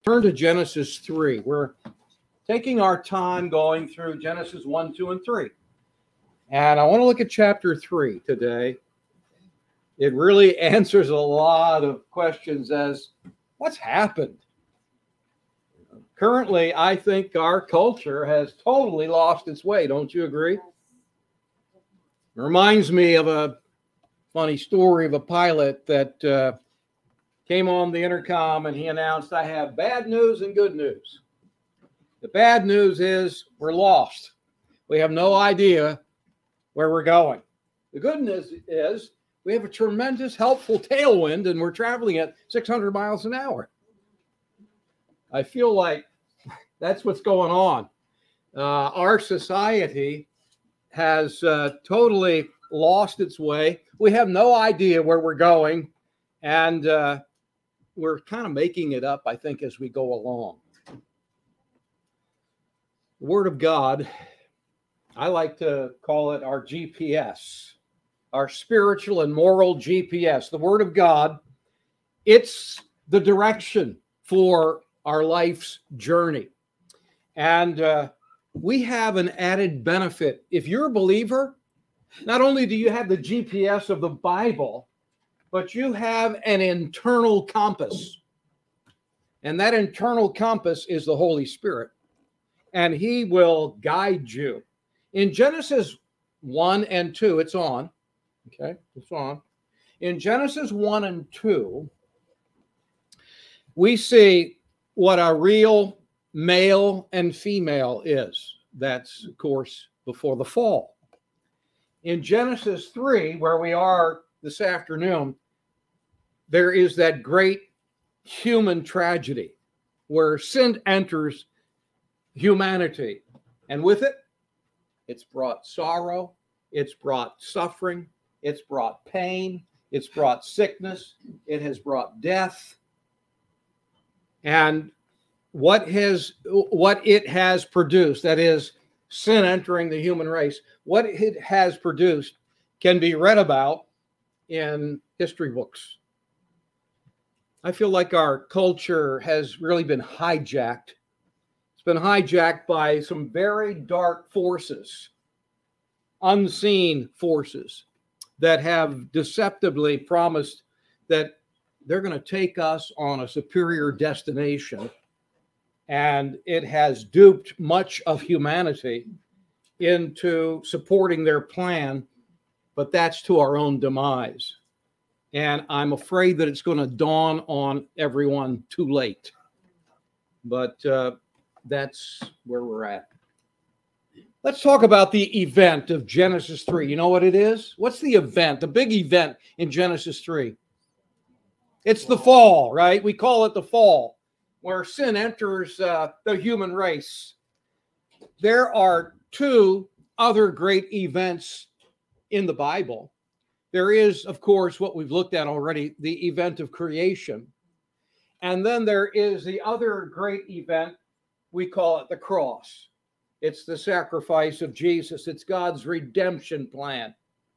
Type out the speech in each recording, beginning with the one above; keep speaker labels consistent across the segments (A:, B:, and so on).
A: Turn to Genesis 3. We're taking our time going through Genesis 1, 2, and 3. And I want to look at chapter 3 today. It really answers a lot of questions as what's happened. Currently, I think our culture has totally lost its way. Don't you agree? It reminds me of a funny story of a pilot that came on the intercom and he announced, "I have bad news and good news. The bad news is we're lost. We have no idea where we're going. The good news is we have a tremendous helpful tailwind and we're traveling at 600 miles an hour." I feel like that's what's going on. Our society has totally lost its way. We have no idea where we're going, and we're kind of making it up, I think, as we go along. The Word of God, I like to call it our GPS, our spiritual and moral GPS. The Word of God, it's the direction for our life's journey. And we have an added benefit. If you're a believer, not only do you have the GPS of the Bible, but you have an internal compass. And that internal compass is the Holy Spirit. And He will guide you. In Genesis 1 and 2, it's on. Okay, it's on. In Genesis 1 and 2, we see what a real male and female is. That's, of course, before the fall. In Genesis 3, where we are this afternoon, there is that great human tragedy where sin enters humanity. And with it, it's brought sorrow, it's brought suffering, it's brought pain, it's brought sickness, it has brought death. And what it has produced, that is sin entering the human race, what it has produced can be read about in history books. I feel like our culture has really been hijacked. It's been hijacked by some very dark forces, unseen forces that have deceptively promised that they're going to take us on a superior destination. And it has duped much of humanity into supporting their plan, but that's to our own demise. And I'm afraid that it's going to dawn on everyone too late. But that's where we're at. Let's talk about the event of Genesis 3. You know what it is? What's the event, the big event in Genesis 3? It's the fall, right? We call it the fall, where sin enters the human race. There are two other great events in the Bible. There is, of course, what we've looked at already, the event of creation. And then there is the other great event, we call it the cross. It's the sacrifice of Jesus. It's God's redemption plan.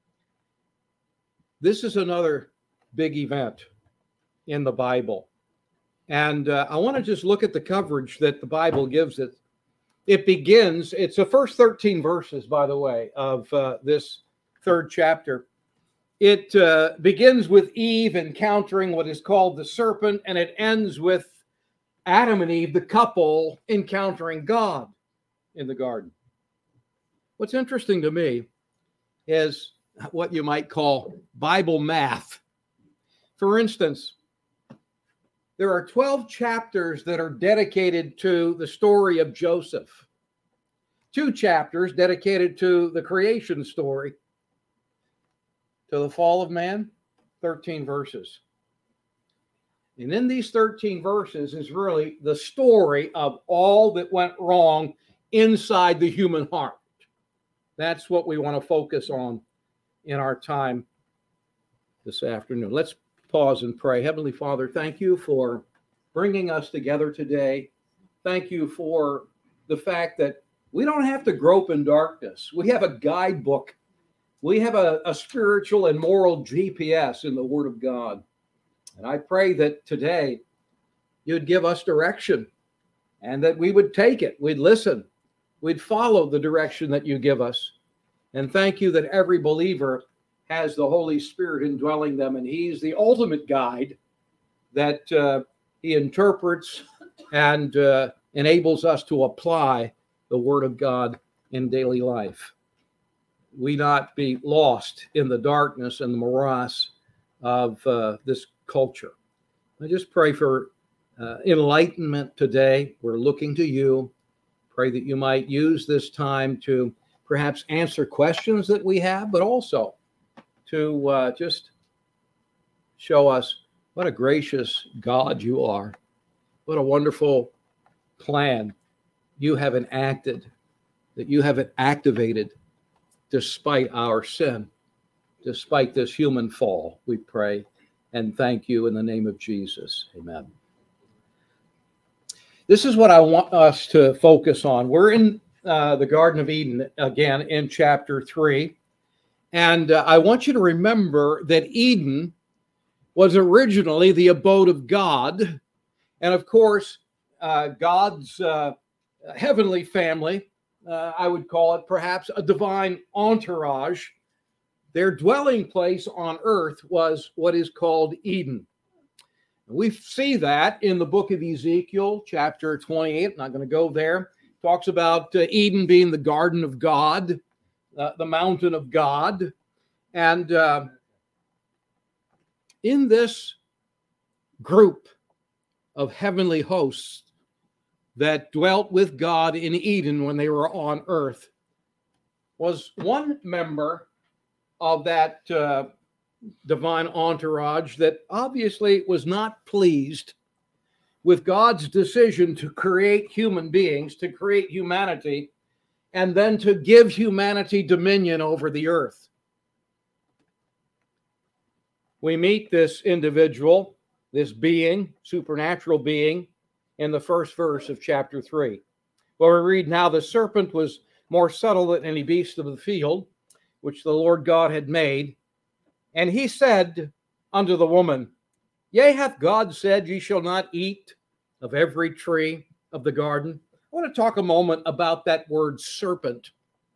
A: This is another big event in the Bible. And I want to just look at the coverage that the Bible gives it. It begins, it's the first 13 verses, by the way, of this third chapter. It begins with Eve encountering what is called the serpent, and it ends with Adam and Eve, the couple, encountering God in the garden. What's interesting to me is what you might call Bible math. For instance, there are 12 chapters that are dedicated to the story of Joseph. 2 chapters dedicated to the creation story. To the fall of man, 13 verses. And in these 13 verses is really the story of all that went wrong inside the human heart. That's what we want to focus on in our time this afternoon. Let's pause and pray. Heavenly Father, thank you for bringing us together today. Thank you for the fact that we don't have to grope in darkness. We have a guidebook. We have a spiritual and moral GPS in the Word of God. And I pray that today you'd give us direction and that we would take it. We'd listen. We'd follow the direction that you give us. And thank you that every believer has the Holy Spirit indwelling them, and he's the ultimate guide that he interprets and enables us to apply the Word of God in daily life. We not be lost in the darkness and the morass of this culture. I just pray for enlightenment today. We're looking to you. Pray that you might use this time to perhaps answer questions that we have, but also to just show us what a gracious God you are. What a wonderful plan you have enacted, that you have activated despite our sin, despite this human fall, we pray and thank you in the name of Jesus. Amen. This is what I want us to focus on. We're in the Garden of Eden again in chapter 3. And I want you to remember that Eden was originally the abode of God. And of course, God's heavenly family, I would call it perhaps a divine entourage. Their dwelling place on earth was what is called Eden. We see that in the book of Ezekiel, chapter 28. I'm not going to go there. It talks about Eden being the garden of God, the mountain of God. And in this group of heavenly hosts that dwelt with God in Eden when they were on earth was one member of that divine entourage that obviously was not pleased with God's decision to create human beings, to create humanity, and then to give humanity dominion over the earth. We meet this individual, this being, supernatural being, in the first verse of chapter 3, where we read, "Now the serpent was more subtle than any beast of the field, which the Lord God had made. And he said unto the woman, Yea, hath God said, Ye shall not eat of every tree of the garden?" I want to talk a moment about that word serpent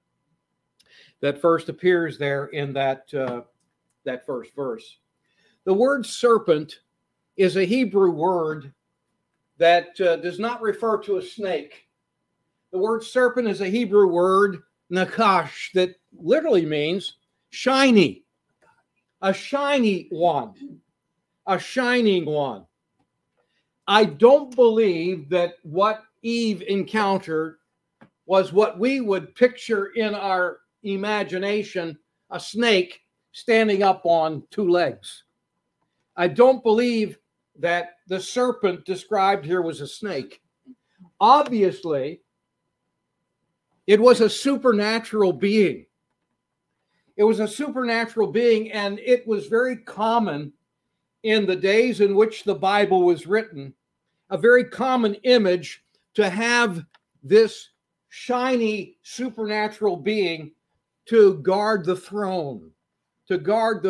A: that first appears there in that first verse. The word serpent is a Hebrew word that does not refer to a snake. The word serpent is a Hebrew word, nakash, that literally means shiny. A shiny one. A shining one. I don't believe that what Eve encountered was what we would picture in our imagination, a snake standing up on two legs. I don't believe that the serpent described here was a snake. Obviously, it was a supernatural being. It was a supernatural being, and it was very common in the days in which the Bible was written, a very common image to have this shiny supernatural being to guard the throne of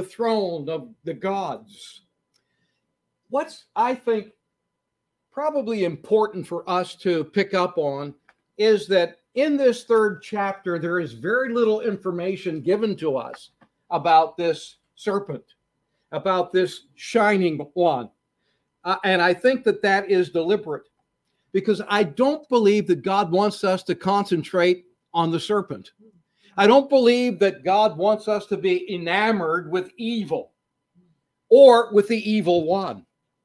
A: the gods. What's, I think, probably important for us to pick up on is that in this third chapter, there is very little information given to us about this serpent, about this shining one. And I think that that is deliberate, because I don't believe that God wants us to concentrate on the serpent. I don't believe that God wants us to be enamored with evil or with the evil one.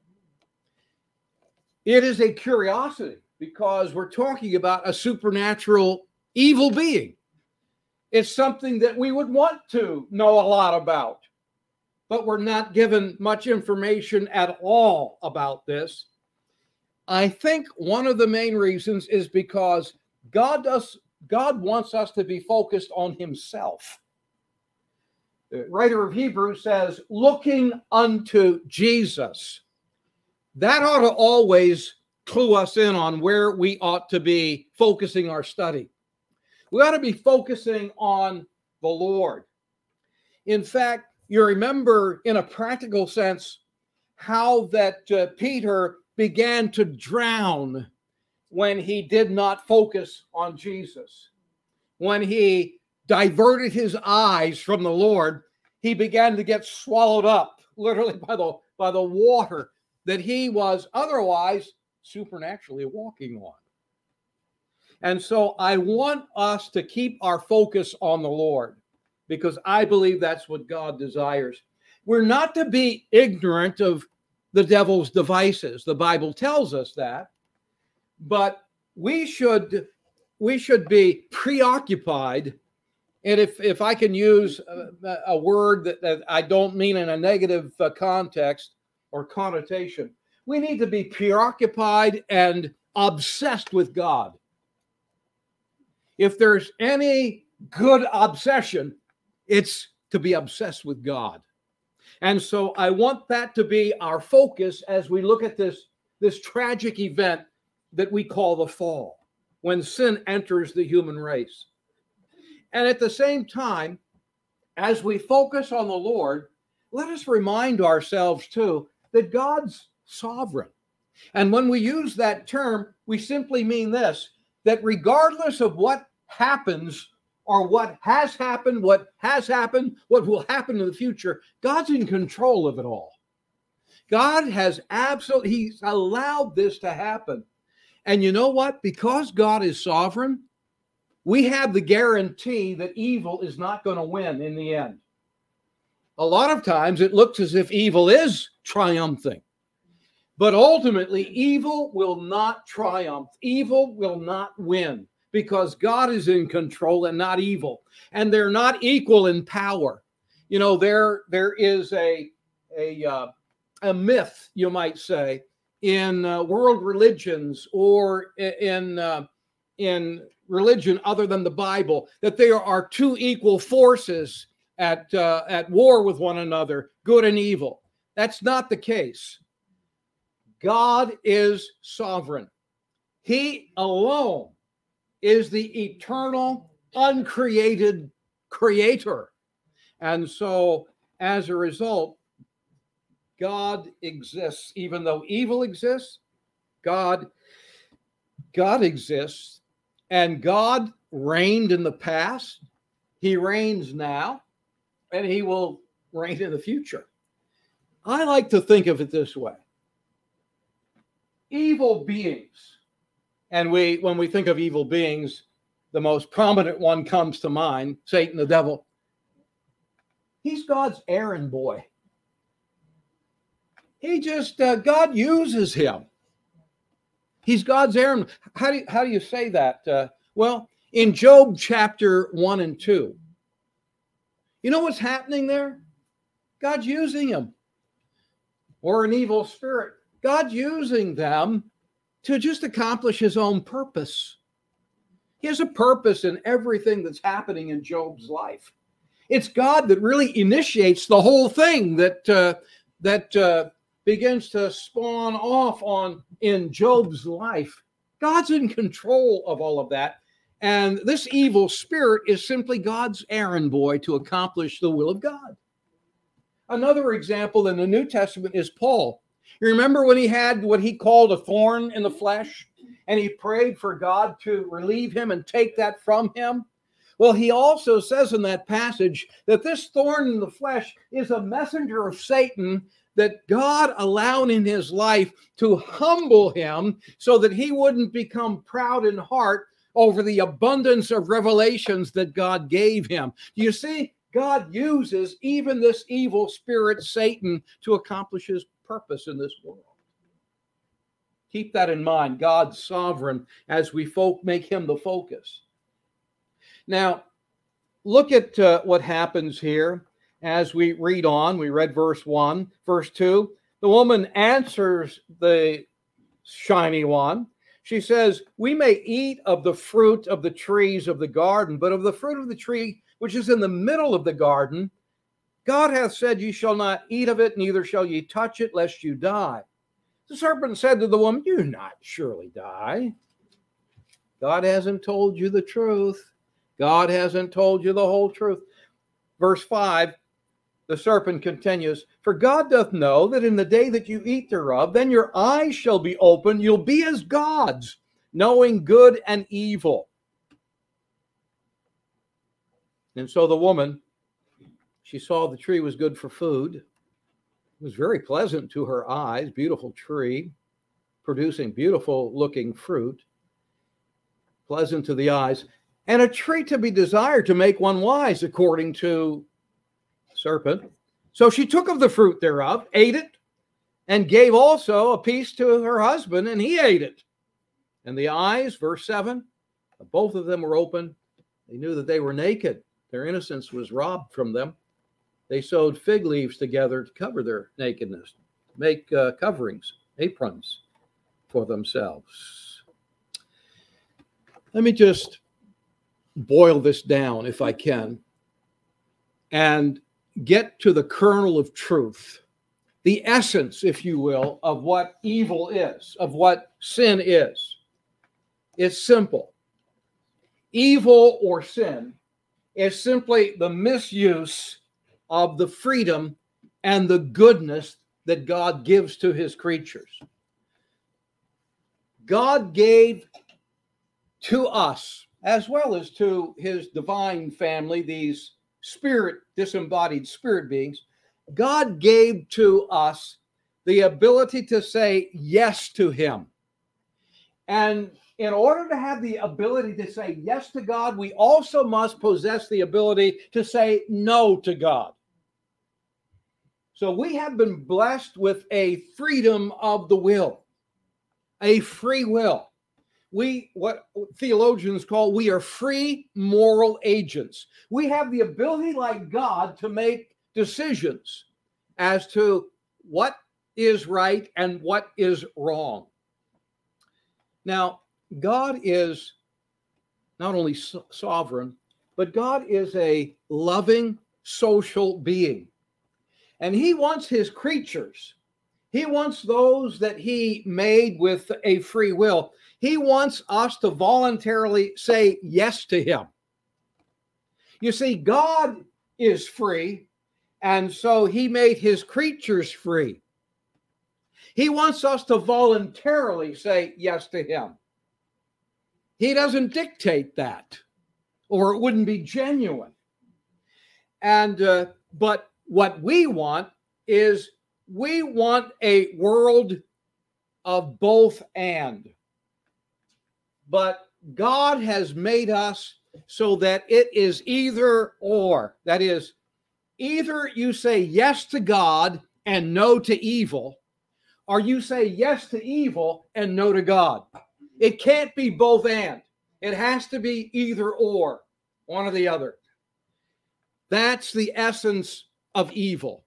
A: It is a curiosity because we're talking about a supernatural evil being. It's something that we would want to know a lot about, but we're not given much information at all about this. I think one of the main reasons is because God wants us to be focused on himself. The writer of Hebrews says, looking unto Jesus. That ought to always clue us in on where we ought to be focusing our study. We ought to be focusing on the Lord. In fact, you remember in a practical sense how that Peter began to drown when he did not focus on Jesus. When he diverted his eyes from the Lord, he began to get swallowed up, literally by the water that he was otherwise supernaturally walking on. And so I want us to keep our focus on the Lord, because I believe that's what God desires. We're not to be ignorant of the devil's devices. The Bible tells us that, but we should be preoccupied. And if I can use a word that I don't mean in a negative context or connotation, we need to be preoccupied and obsessed with God. If there's any good obsession, it's to be obsessed with God. And so I want that to be our focus as we look at this tragic event that we call the fall, when sin enters the human race. And at the same time, as we focus on the Lord, let us remind ourselves too that God's sovereign. And when we use that term, we simply mean this, that regardless of what happens or what has happened, what will happen in the future, God's in control of it all. God has he's allowed this to happen. And you know what? Because God is sovereign, we have the guarantee that evil is not going to win in the end. A lot of times it looks as if evil is triumphing. But ultimately, evil will not triumph. Evil will not win, because God is in control and not evil. And they're not equal in power. You know, there is a myth, you might say, in world religions or in religion other than the Bible, that there are two equal forces at war with one another, good and evil. That's not the case. God is sovereign. He alone is the eternal, uncreated creator. And so, as a result, God exists. Even though evil exists, God exists. And God reigned in the past. He reigns now, and he will reign in the future. I like to think of it this way. Evil beings, and when we think of evil beings, the most prominent one comes to mind, Satan, the devil. He's God's errand boy. He just, God uses him. He's God's errand. How do you say that? Well, in Job chapter 1 and 2, you know what's happening there? God's using him. Or an evil spirit. God's using them to just accomplish his own purpose. He has a purpose in everything that's happening in Job's life. It's God that really initiates the whole thing that begins to spawn off in Job's life. God's in control of all of that. And this evil spirit is simply God's errand boy to accomplish the will of God. Another example in the New Testament is Paul. You remember when he had what he called a thorn in the flesh, and he prayed for God to relieve him and take that from him? Well, he also says in that passage that this thorn in the flesh is a messenger of Satan that God allowed in his life to humble him so that he wouldn't become proud in heart over the abundance of revelations that God gave him. You see, God uses even this evil spirit, Satan, to accomplish his purpose in this world. Keep that in mind. God's sovereign as we make him the focus. Now, look at what happens here as we read on. We read verse 1. Verse 2, the woman answers the shiny one. She says, we may eat of the fruit of the trees of the garden, but of the fruit of the tree which is in the middle of the garden, God hath said, ye shall not eat of it, neither shall ye touch it, lest you die. The serpent said to the woman, you not surely die. God hasn't told you the truth. God hasn't told you the whole truth. Verse 5, The serpent continues, "For God doth know that in the day that you eat thereof, then your eyes shall be opened, you'll be as gods, knowing good and evil." And so the woman, she saw the tree was good for food. It was very pleasant to her eyes, beautiful tree, producing beautiful looking fruit, pleasant to the eyes, and a tree to be desired to make one wise, according to the serpent. So she took of the fruit thereof, ate it, and gave also a piece to her husband, and he ate it. And the eyes, verse 7, both of them were open. They knew that they were naked. Their innocence was robbed from them. They sewed fig leaves together to cover their nakedness, make coverings, aprons for themselves. Let me just boil this down, if I can, and get to the kernel of truth, the essence, if you will, of what evil is, of what sin is. It's simple. Evil or sin is simply the misuse of the freedom and the goodness that God gives to his creatures. God gave to us, as well as to his divine family, these disembodied spirit beings, God gave to us the ability to say yes to him. And in order to have the ability to say yes to God, we also must possess the ability to say no to God. So we have been blessed with a freedom of the will, a free will. What theologians call, we are free moral agents. We have the ability, like God, to make decisions as to what is right and what is wrong. Now, God is not only sovereign, but God is a loving social being. And he wants his creatures, he wants those that he made with a free will. He wants us to voluntarily say yes to him. You see, God is free, and so he made his creatures free. He wants us to voluntarily say yes to him. He doesn't dictate that, or it wouldn't be genuine. And but what we want is, we want a world of both and. But God has made us so that it is either or. That is, either you say yes to God and no to evil, or you say yes to evil and no to God. It can't be both and. It has to be either or, one or the other. That's the essence of evil.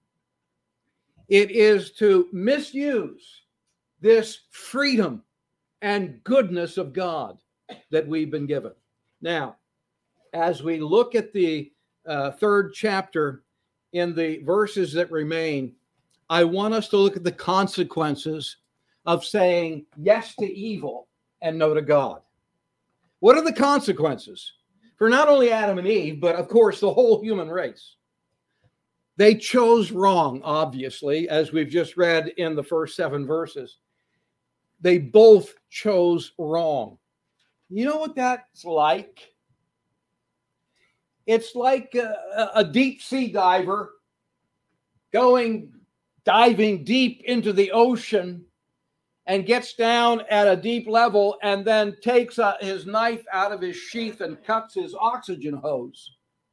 A: It is to misuse this freedom and goodness of God that we've been given. Now, as we look at the third chapter, in the verses that remain, I want us to look at the consequences of saying yes to evil and no to God. What are the consequences for not only Adam and Eve, but of course the whole human race? They chose wrong, obviously, as we've just read in the first 7 verses. They both chose wrong. You know what that's like? It's like a deep sea diver diving deep into the ocean and gets down at a deep level and then takes his knife out of his sheath and cuts his oxygen hose.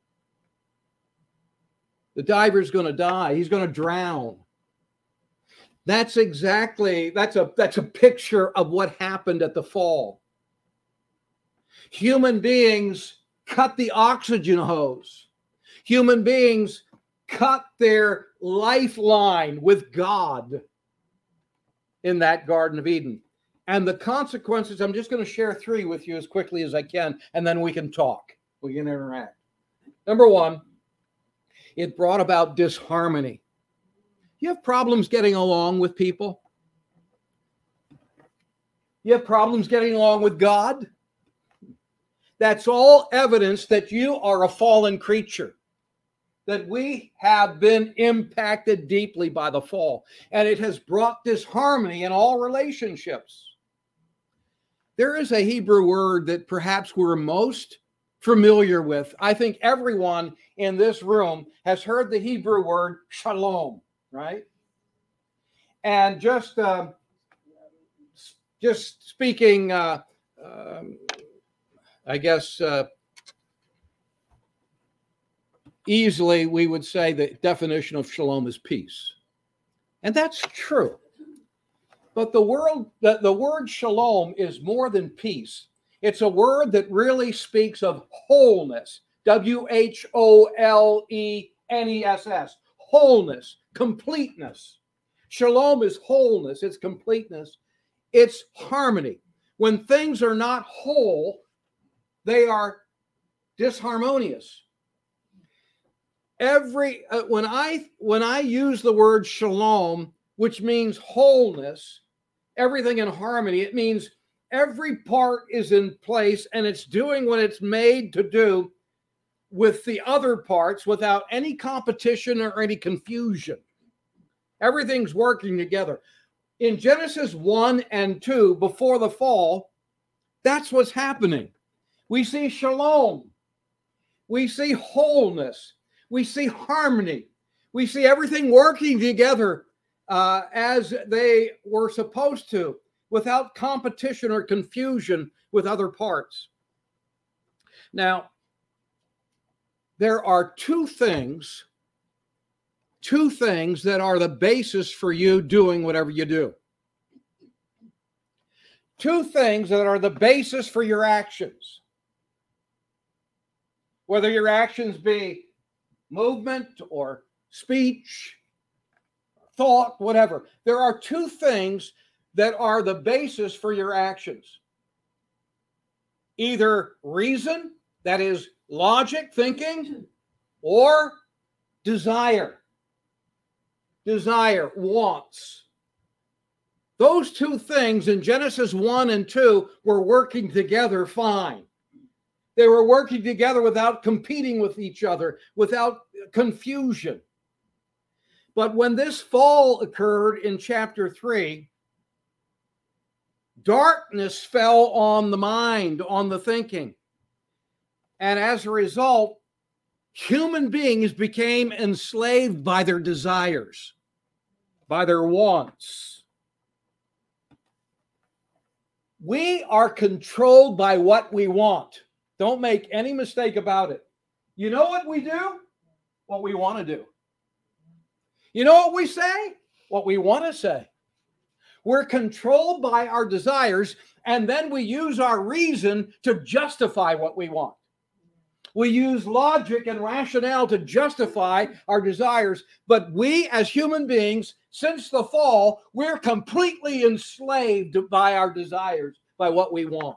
A: The diver's going to die. He's going to drown. That's a picture of what happened at the fall. Human beings cut the oxygen hose. Human beings cut their lifeline with God in that Garden of Eden. And the consequences, I'm just going to share 3 with you as quickly as I can, and then we can talk. We can interact. Number 1, it brought about disharmony. You have problems getting along with people? You have problems getting along with God? That's all evidence that you are a fallen creature. that we have been impacted deeply by the fall, and it has brought disharmony in all relationships. There is a Hebrew word that perhaps we're most familiar with. I think everyone in this room has heard the Hebrew word shalom, right? And just speaking, I guess, easily, we would say the definition of shalom is peace. And that's true. But the word shalom is more than peace. It's a word that really speaks of wholeness. WHOLENESS. Wholeness, completeness. Shalom is wholeness, it's completeness, it's harmony. When things are not whole, they are disharmonious. When I use the word shalom, which means wholeness, everything in harmony, it means every part is in place and it's doing what it's made to do with the other parts without any competition or any confusion. Everything's working together. In Genesis 1 and 2, before the fall, that's what's happening. We see shalom. We see wholeness. We see harmony. We see everything working together as they were supposed to, without competition or confusion with other parts. Now, there are two things that are the basis for you doing whatever you do. Two things that are the basis for your actions. Whether your actions be movement or speech, thought, whatever. There are two things that are the basis for your actions. Either reason, that is logic, thinking, or desire. Desire, wants. Those two things in Genesis 1 and 2 were working together fine. They were working together without competing with each other, without confusion. But when this fall occurred in chapter 3, darkness fell on the mind, on the thinking. And as a result, human beings became enslaved by their desires, by their wants. We are controlled by what we want. Don't make any mistake about it. You know what we do? What we want to do. You know what we say? What we want to say. We're controlled by our desires, and then we use our reason to justify what we want. We use logic and rationale to justify our desires, but we as human beings, since the fall, we're completely enslaved by our desires, by what we want.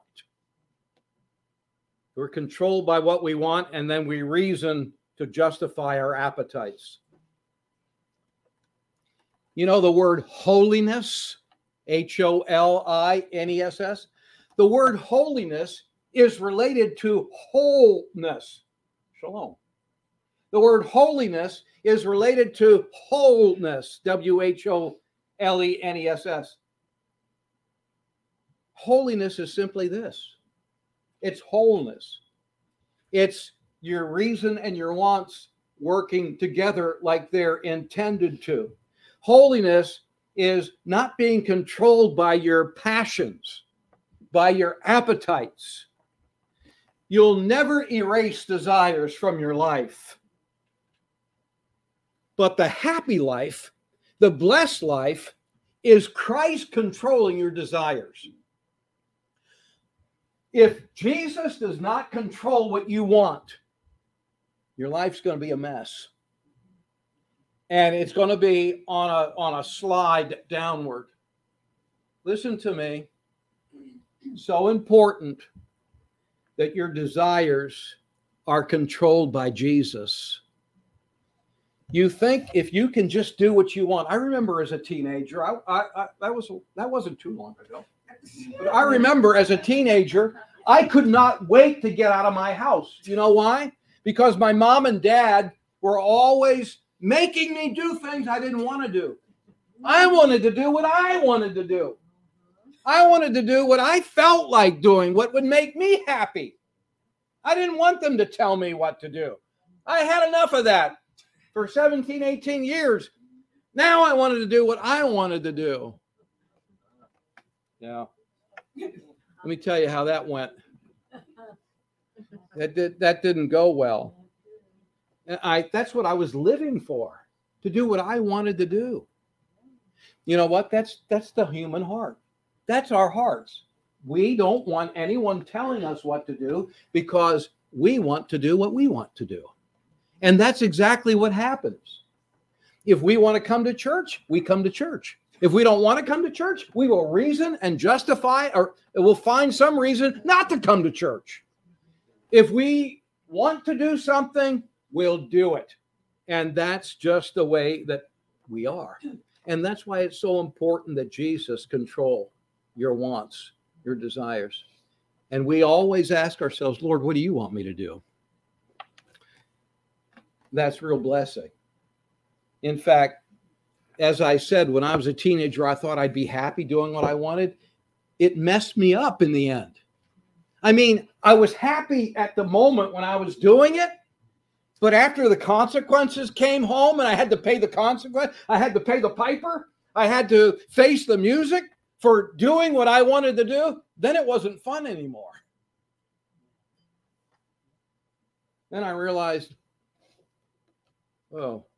A: We're controlled by what we want, and then we reason to justify our appetites. You know the word holiness, HOLINESS? The word holiness is related to wholeness. Shalom. The word holiness is related to wholeness. WHOLENESS. Holiness is simply this. It's wholeness. It's your reason and your wants working together like they're intended to. Holiness is not being controlled by your passions, by your appetites. You'll never erase desires from your life. But the happy life, the blessed life, is Christ controlling your desires. If Jesus does not control what you want, your life's going to be a mess. And it's going to be on a slide downward. Listen to me. So important that your desires are controlled by Jesus. You think if you can just do what you want. I remember as a teenager, that wasn't too long ago. But I remember as a teenager, I could not wait to get out of my house. You know why? Because my mom and dad were always making me do things I didn't want to do. I wanted to do what I wanted to do. I wanted to do what I felt like doing, what would make me happy. I didn't want them to tell me what to do. I had enough of that for 17, 18 years. Now I wanted to do what I wanted to do. Yeah. Let me tell you how that went. That didn't go well. And that's what I was living for, to do what I wanted to do. You know what? That's the human heart. That's our hearts. We don't want anyone telling us what to do because we want to do what we want to do. And that's exactly what happens. If we want to come to church, we come to church. If we don't want to come to church, we will reason and justify, or we'll find some reason not to come to church. If we want to do something, we'll do it. And that's just the way that we are. And that's why it's so important that Jesus control your wants, your desires. And we always ask ourselves, Lord, what do you want me to do? That's real blessing. In fact, as I said, when I was a teenager, I thought I'd be happy doing what I wanted. It messed me up in the end. I mean, I was happy at the moment when I was doing it, but after the consequences came home and I had to pay the consequence, I had to pay the piper, I had to face the music for doing what I wanted to do, then it wasn't fun anymore. Then I realized, oh,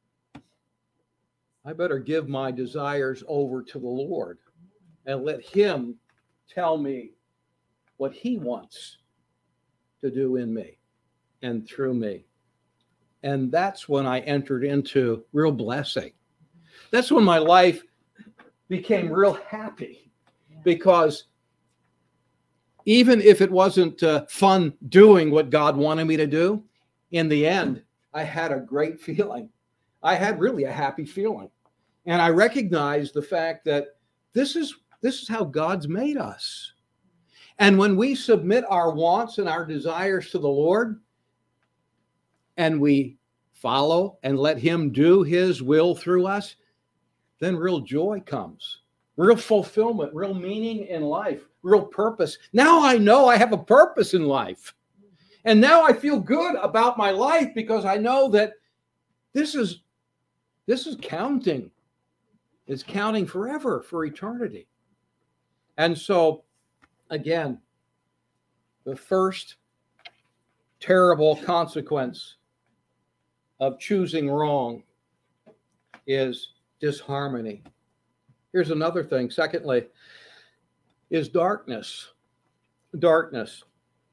A: I better give my desires over to the Lord and let him tell me what he wants to do in me and through me. And that's when I entered into real blessing. That's when my life became real happy, because even if it wasn't fun doing what God wanted me to do, in the end, I had a great feeling. I had really a happy feeling. And I recognized the fact that this is how God's made us. And when we submit our wants and our desires to the Lord, and we follow and let him do his will through us, then real joy comes, real fulfillment, real meaning in life, real purpose. Now I know I have a purpose in life. And now I feel good about my life because I know that this is counting. It's counting forever, for eternity. And so, again, the first terrible consequence of choosing wrong is disharmony. Here's another thing. Secondly, is darkness. Darkness.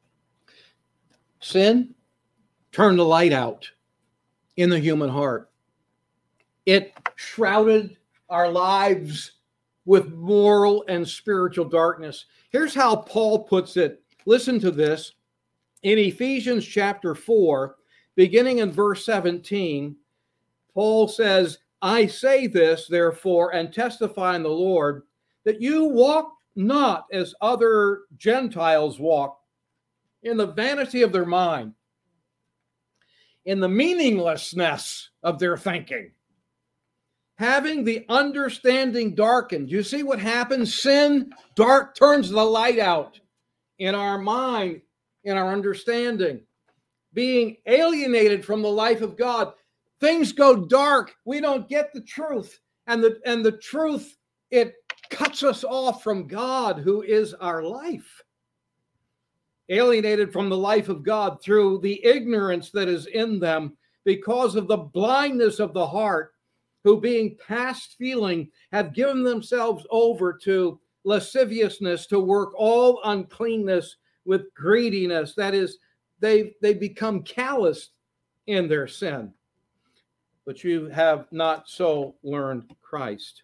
A: Sin turned the light out in the human heart. It shrouded our lives with moral and spiritual darkness. Here's how Paul puts it. Listen to this. In Ephesians chapter 4, beginning in verse 17, Paul says, I say this, therefore, and testify in the Lord, that you walk not as other Gentiles walk, in the vanity of their mind, in the meaninglessness of their thinking, having the understanding darkened. You see what happens? Sin turns the light out in our mind, in our understanding, being alienated from the life of God. Things go dark. We don't get the truth. And the truth, it cuts us off from God, who is our life. Alienated from the life of God through the ignorance that is in them because of the blindness of the heart, who being past feeling have given themselves over to lasciviousness, to work all uncleanness with greediness. That is, they become calloused in their sin. But you have not so learned Christ.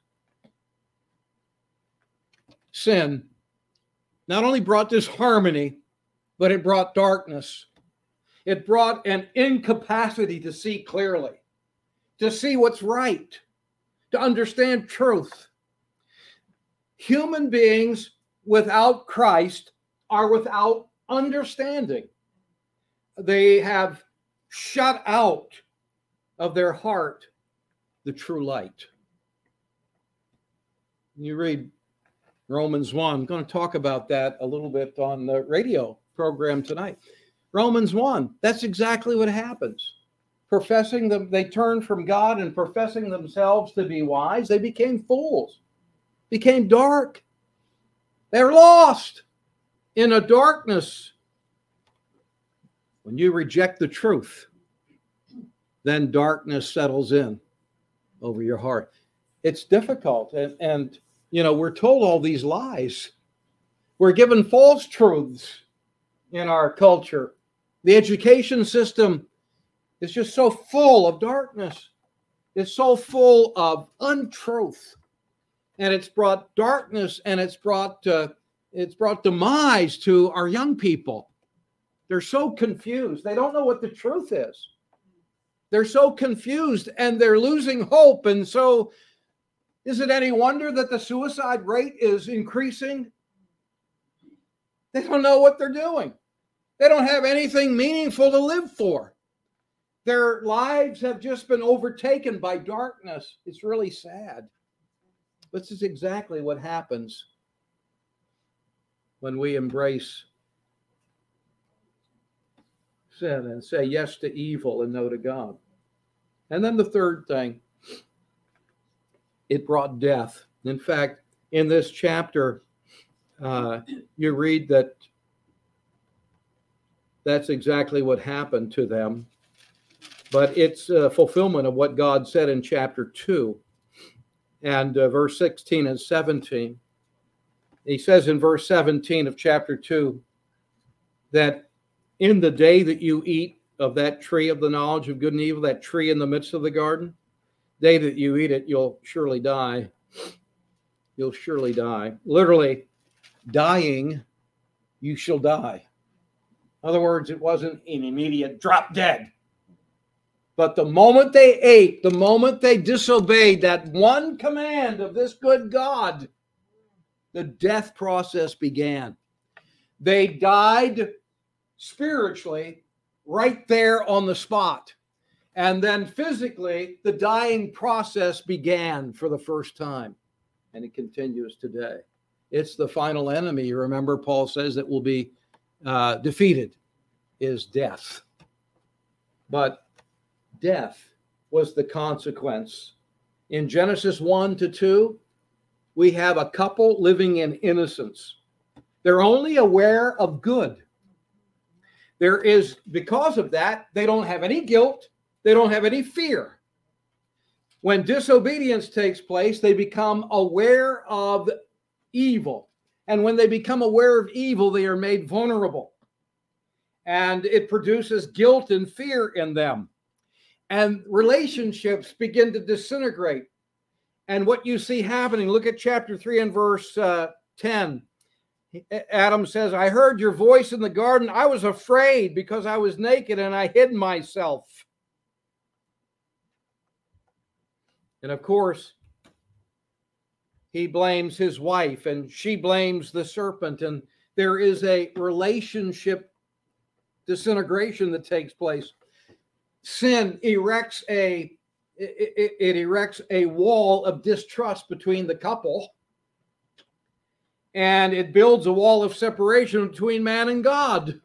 A: Sin not only brought disharmony, but it brought darkness. It brought an incapacity to see clearly, to see what's right, to understand truth. Human beings without Christ are without understanding. They have shut out of their heart the true light. You read Romans 1. I'm going to talk about that a little bit on the radio program tonight. Romans 1, that's exactly what happens. They turned from God and professing themselves to be wise, they became fools, became dark. They're lost in a darkness. When you reject the truth, then darkness settles in over your heart. It's difficult. And we're told all these lies. We're given false truths in our culture. The education system is just so full of darkness. It's so full of untruth. And it's brought darkness, and it's brought demise to our young people. They're so confused. They don't know what the truth is. They're so confused, and they're losing hope. And so is it any wonder that the suicide rate is increasing? They don't know what they're doing. They don't have anything meaningful to live for. Their lives have just been overtaken by darkness. It's really sad. This is exactly what happens when we embrace sin and say yes to evil and no to God. And then the third thing, it brought death. In fact, in this chapter, you read that that's exactly what happened to them. But it's a fulfillment of what God said in chapter 2 and verse 16 and 17. He says in verse 17 of chapter 2 that in the day that you eat of that tree of the knowledge of good and evil, that tree in the midst of the garden, day that you eat it, you'll surely die. You'll surely die. Literally, dying, you shall die. In other words, it wasn't an immediate drop dead. But the moment they ate, the moment they disobeyed that one command of this good God, the death process began. They died spiritually right there on the spot. And then physically, the dying process began for the first time. And it continues today. It's the final enemy. You remember, Paul says that will be defeated is death. But death was the consequence. In Genesis 1-2, we have a couple living in innocence. They're only aware of good. Because of that, they don't have any guilt. They don't have any fear. When disobedience takes place, they become aware of evil. And when they become aware of evil, they are made vulnerable. And it produces guilt and fear in them. And relationships begin to disintegrate. And what you see happening, look at chapter 3 and verse 10. Adam says, I heard your voice in the garden. I was afraid because I was naked and I hid myself. And of course, he blames his wife and she blames the serpent. And there is a relationship disintegration that takes place. Sin erects it erects a wall of distrust between the couple, and it builds a wall of separation between man and God.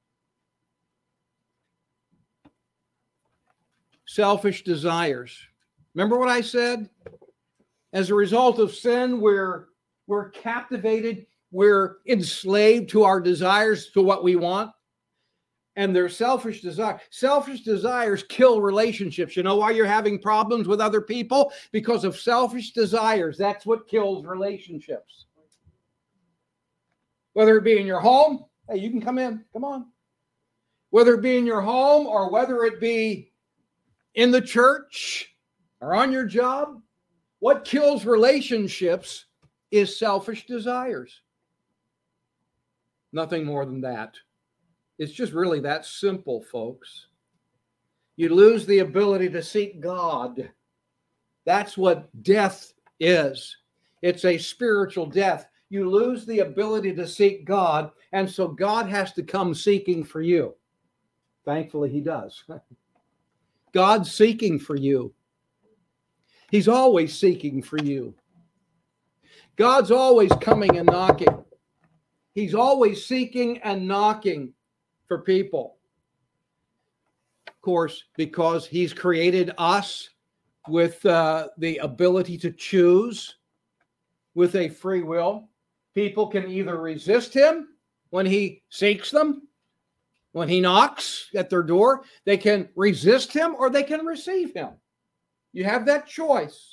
A: Selfish desires. Remember what I said? As a result of sin, we're captivated, we're enslaved to our desires, to what we want. And their selfish desire. Selfish desires kill relationships. You know why you're having problems with other people? Because of selfish desires. That's what kills relationships. Whether it be in your home, hey, you can come in, come on. Whether it be in your home or whether it be in the church or on your job, what kills relationships is selfish desires. Nothing more than that. It's just really that simple, folks. You lose the ability to seek God. That's what death is. It's a spiritual death. You lose the ability to seek God, and so God has to come seeking for you. Thankfully, he does. God's seeking for you. He's always seeking for you. God's always coming and knocking. He's always seeking and knocking for people. Of course, because he's created us with the ability to choose, with a free will. People can either resist him when he seeks them, when he knocks at their door. They can resist him or they can receive him. You have that choice.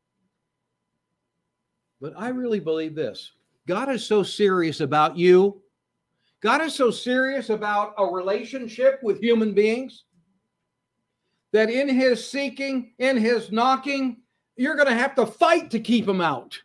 A: But I really believe this. God is so serious about you. God is so serious about a relationship with human beings that in his seeking, in his knocking, you're going to have to fight to keep him out.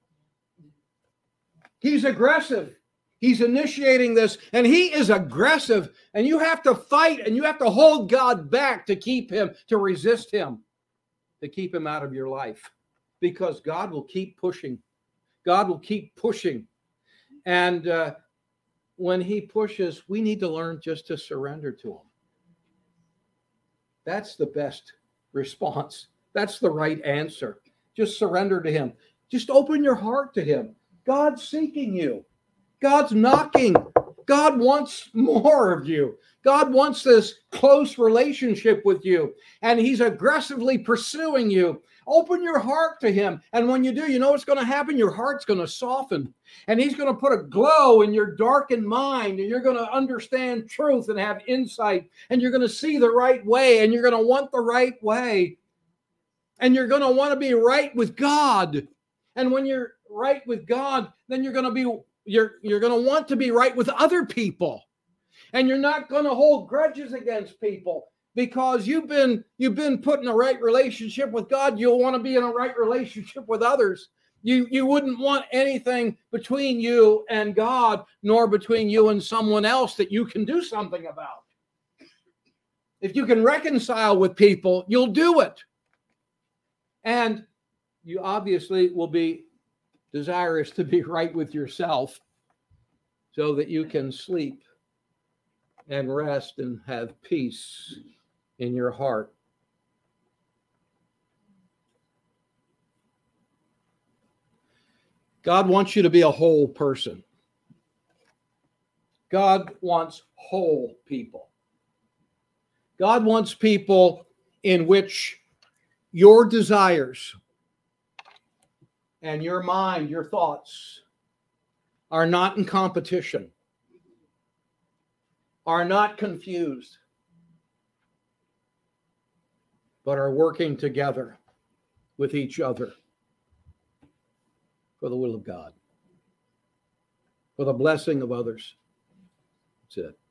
A: He's aggressive. He's initiating this, and he is aggressive, and you have to fight, and you have to hold God back to keep him, to resist him, to keep him out of your life, because God will keep pushing. God will keep pushing. And when he pushes, we need to learn just to surrender to him. That's the best response. That's the right answer. Just surrender to him. Just open your heart to him. God's seeking you. God's knocking. God wants more of you. God wants this close relationship with you, and he's aggressively pursuing you. Open your heart to him, and when you do, you know what's going to happen? Your heart's going to soften, and he's going to put a glow in your darkened mind, and you're going to understand truth and have insight, and you're going to see the right way, and you're going to want the right way, and you're going to want to be right with God. And when you're right with God, then you're going to want to be right with other people. And you're not going to hold grudges against people because you've been put in a right relationship with God. You'll want to be in a right relationship with others. You wouldn't want anything between you and God, nor between you and someone else that you can do something about. If you can reconcile with people, you'll do it. And you obviously will be desirous to be right with yourself so that you can sleep and rest and have peace in your heart. God wants you to be a whole person. God wants whole people. God wants people in which your desires and your mind, your thoughts, are not in competition, are not confused, but are working together with each other for the will of God, for the blessing of others. That's it.